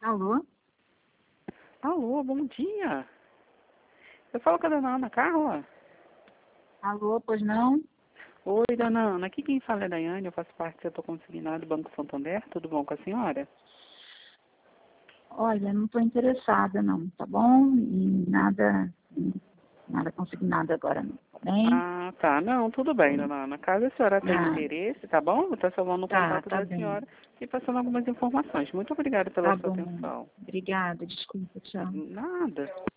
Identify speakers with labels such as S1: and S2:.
S1: Alô?
S2: Alô, bom dia. Eu falo com a dona Ana Carla.
S1: Alô, pois não?
S2: Oi, dona Ana. Aqui quem fala é a Daiane, eu faço parte do setor consignado do Banco Santander. Tudo bom com a senhora?
S1: Olha, não estou interessada não, tá bom? Em nada consignado agora não, tá bem?
S2: Ah, tá. Não, tudo bem, dona Ana. Caso a senhora tenha
S1: Ah,
S2: interesse, tá bom? Vou estar salvando o contato
S1: tá
S2: da
S1: bem,
S2: senhora e passando algumas informações. Muito obrigada pela
S1: tá
S2: sua
S1: bom.
S2: atenção.
S1: Obrigada, desculpa, tchau.
S2: Nada.